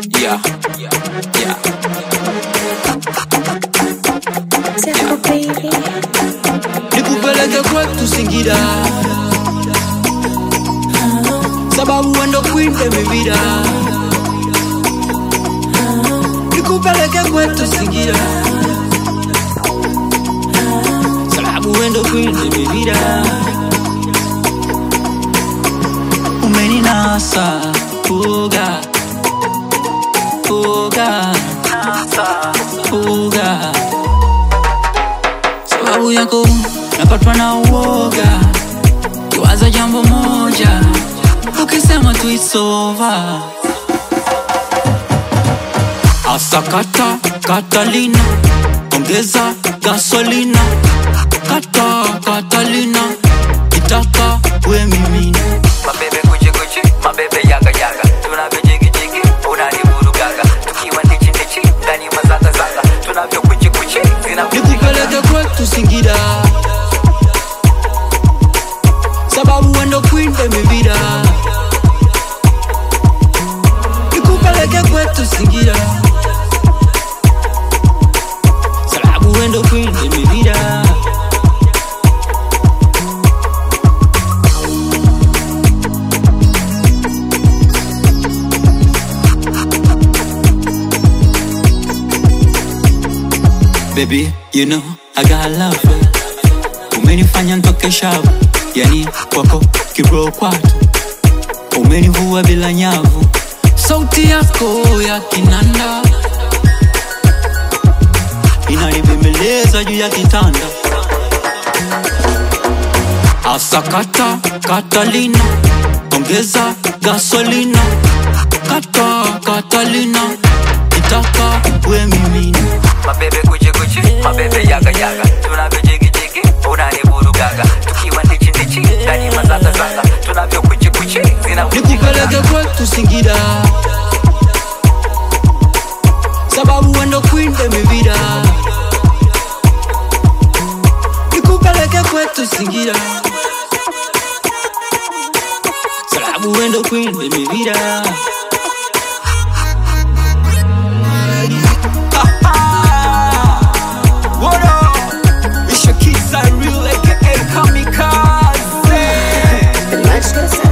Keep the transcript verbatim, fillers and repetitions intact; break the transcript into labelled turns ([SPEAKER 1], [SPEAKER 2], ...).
[SPEAKER 1] Yeah, yeah, yeah.
[SPEAKER 2] Zako baby,
[SPEAKER 1] Nikupeleke kwetu Singida, sababu wendo queen baby vida. Nikupeleke kwetu Singida, sababu wendo queen baby vida. Umeninasa, uga, uga, uga. Sababu yako napatwa na uoga, kiwaza jambo moja, ukisema tu it's over. Asakata Catalina, ongeza gasolina. Kata Catalina, kitaka we mimina.
[SPEAKER 3] Mabebe kuchi kuchi, mabebe yaga yaga. Tunavyo jigi jigi, unaniburu gaga. Tukiwa ndichi ndichi, ndani mazaga zaga. Tunavyo kuchi kuchi, zinavyo
[SPEAKER 1] Nikupeleke kwetu Singida, sababu wendo queen baby vida. Nikupeleke kwetu Singida, sababu wendo queen baby vida. Baby, you know I got love. Umenifanya ntoke shavu, yani kwako kibro kwatu. Umenivua bila nyavu, sauti yako ya kinanda inanibembeleza juu ya kitanda. Asakata Catalina, ongeza gasolina. Kata Catalina, kitaka we mimina.
[SPEAKER 3] mabebe kuchi kuchi, mabebe yaga yaga. Tunavyo jigi jigi, unaniburu gaga. Tukiwa ndichi ndichi, ndani mazaga zaga. Tunavyo kuchi kuchi, zinavyo
[SPEAKER 1] Nikupeleke kwetu Singida, sababu wendo queen baby vida. Nikupeleke kwetu Singida, sababu wendo queen baby vida.
[SPEAKER 3] It's your kids are real, aka Kamikaze.
[SPEAKER 2] the much gonna